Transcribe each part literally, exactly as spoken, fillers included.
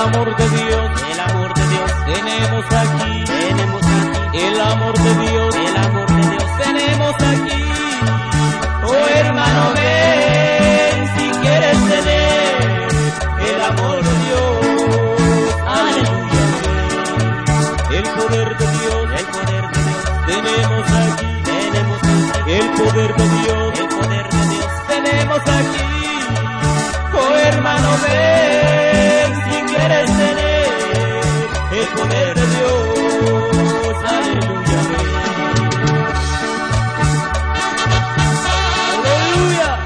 amor de Dios, el amor de Dios, tenemos aquí, tenemos aquí, el amor de Dios, el amor de Dios, tenemos aquí. Oh hermano, ven si quieres tener el amor de Dios. Aleluya. El poder de Dios, el poder de Dios, tenemos aquí, tenemos aquí, el poder de Dios, el poder de Dios, tenemos aquí. Oh hermano, ven si quieres tener el poder de Dios. Aleluya. Aleluya.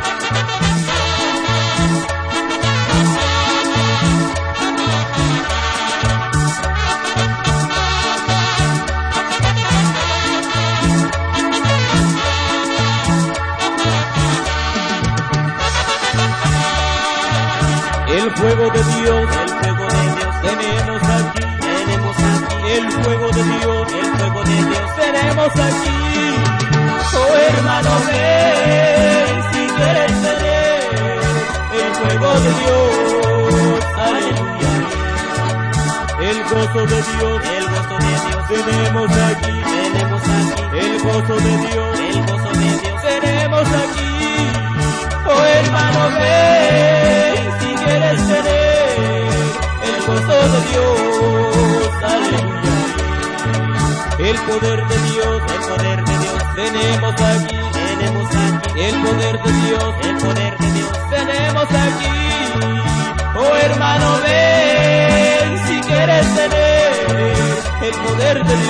El fuego de Dios, el fuego de Dios, tenemos aquí, tenemos aquí, el fuego de Dios, el fuego de Dios, tenemos aquí. Oh hermano, ven si quieres tener el fuego de Dios. Aleluya. El gozo de Dios, el gozo de Dios, tenemos aquí, tenemos aquí, el gozo de Dios, el gozo de Dios, tenemos aquí. Oh hermano, ven si quieres tener el gozo de Dios. Aleluya. El poder de Dios, el poder de Dios, tenemos aquí, tenemos aquí, el poder de Dios, el poder de Dios, tenemos aquí. Oh hermano, ven si quieres tener el poder de Dios.